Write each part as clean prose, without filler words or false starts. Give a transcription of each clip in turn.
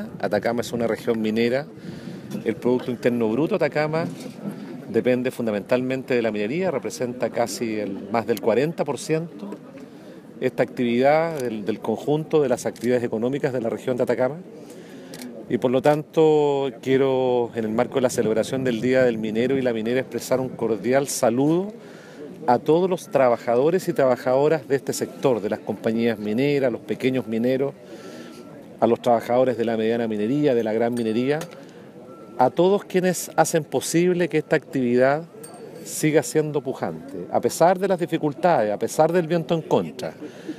Atacama es una región minera. El Producto Interno Bruto de Atacama depende fundamentalmente de la minería, representa casi más del 40% esta actividad del conjunto de las actividades económicas de la región de Atacama. Y por lo tanto quiero, en el marco de la celebración del Día del Minero y la Minera, expresar un cordial saludo a todos los trabajadores y trabajadoras de este sector, de las compañías mineras, los pequeños mineros, a los trabajadores de la mediana minería, de la gran minería, a todos quienes hacen posible que esta actividad siga siendo pujante, a pesar de las dificultades, a pesar del viento en contra.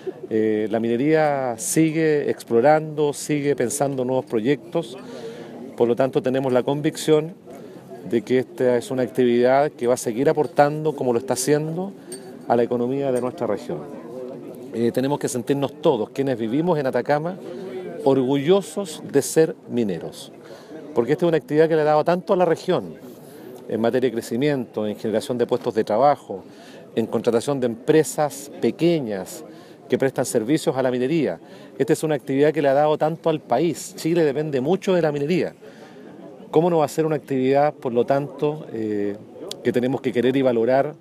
La minería sigue explorando, sigue pensando nuevos proyectos, por lo tanto tenemos la convicción de que esta es una actividad que va a seguir aportando, como lo está haciendo, a la economía de nuestra región. Tenemos que sentirnos todos, quienes vivimos en Atacama, orgullosos de ser mineros, porque esta es una actividad que le ha dado tanto a la región, en materia de crecimiento, en generación de puestos de trabajo, en contratación de empresas pequeñas que prestan servicios a la minería. Esta es una actividad que le ha dado tanto al país. Chile depende mucho de la minería. ¿Cómo no va a ser una actividad, por lo tanto, que tenemos que querer y valorar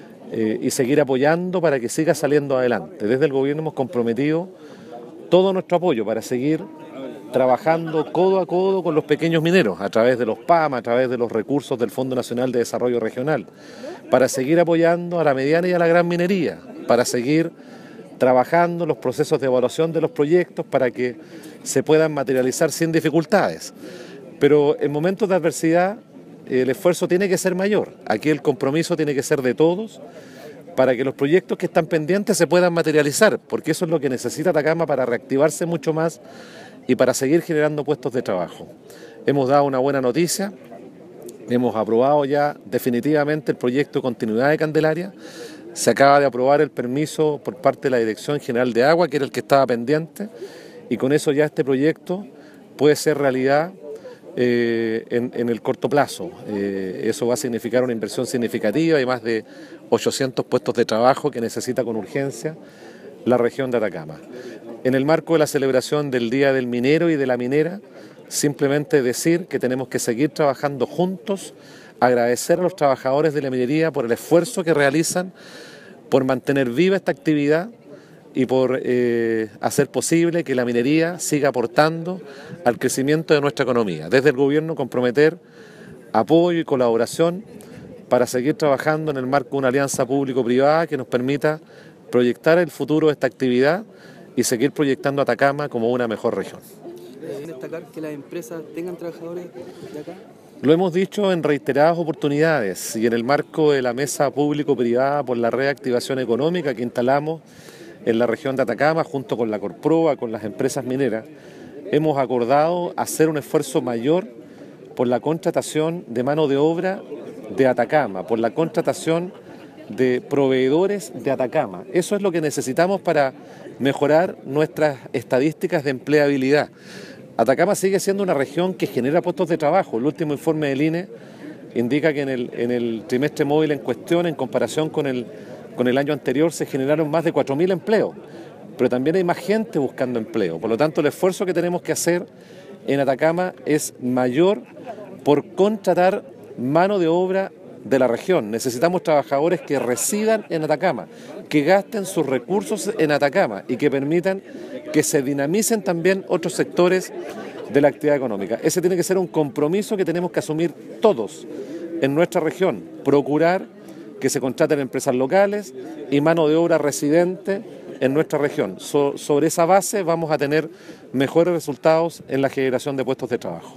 y seguir apoyando para que siga saliendo adelante? Desde el gobierno hemos comprometido todo nuestro apoyo para seguir trabajando codo a codo con los pequeños mineros, a través de los PAM, a través de los recursos del Fondo Nacional de Desarrollo Regional, para seguir apoyando a la mediana y a la gran minería, para seguir trabajando los procesos de evaluación de los proyectos para que se puedan materializar sin dificultades. Pero en momentos de adversidad el esfuerzo tiene que ser mayor. Aquí el compromiso tiene que ser de todos para que los proyectos que están pendientes se puedan materializar, porque eso es lo que necesita Atacama para reactivarse mucho más y para seguir generando puestos de trabajo. Hemos dado una buena noticia, hemos aprobado ya definitivamente el proyecto de continuidad de Candelaria, se acaba de aprobar el permiso por parte de la Dirección General de Agua, que era el que estaba pendiente, y con eso ya este proyecto puede ser realidad en el corto plazo. Eso va a significar una inversión significativa y más de 800 puestos de trabajo que necesita con urgencia la región de Atacama. En el marco de la celebración del Día del Minero y de la Minera, simplemente decir que tenemos que seguir trabajando juntos, agradecer a los trabajadores de la minería por el esfuerzo que realizan, por mantener viva esta actividad y por hacer posible que la minería siga aportando al crecimiento de nuestra economía. Desde el gobierno comprometer apoyo y colaboración para seguir trabajando en el marco de una alianza público-privada que nos permita proyectar el futuro de esta actividad y seguir proyectando a Atacama como una mejor región. Destacar que las empresas tengan trabajadores de acá. Lo hemos dicho en reiteradas oportunidades y en el marco de la mesa público-privada por la reactivación económica que instalamos en la región de Atacama junto con la Corproa, con las empresas mineras, hemos acordado hacer un esfuerzo mayor por la contratación de mano de obra de Atacama, por la contratación de proveedores de Atacama. Eso es lo que necesitamos para mejorar nuestras estadísticas de empleabilidad. Atacama sigue siendo una región que genera puestos de trabajo. El último informe del INE indica que en el trimestre móvil en cuestión, en comparación con el año anterior, se generaron más de 4.000 empleos. Pero también hay más gente buscando empleo. Por lo tanto, el esfuerzo que tenemos que hacer en Atacama es mayor por contratar mano de obra de la región. Necesitamos trabajadores que residan en Atacama, que gasten sus recursos en Atacama y que permitan que se dinamicen también otros sectores de la actividad económica. Ese tiene que ser un compromiso que tenemos que asumir todos en nuestra región, procurar que se contraten empresas locales y mano de obra residente en nuestra región. Sobre esa base vamos a tener mejores resultados en la generación de puestos de trabajo.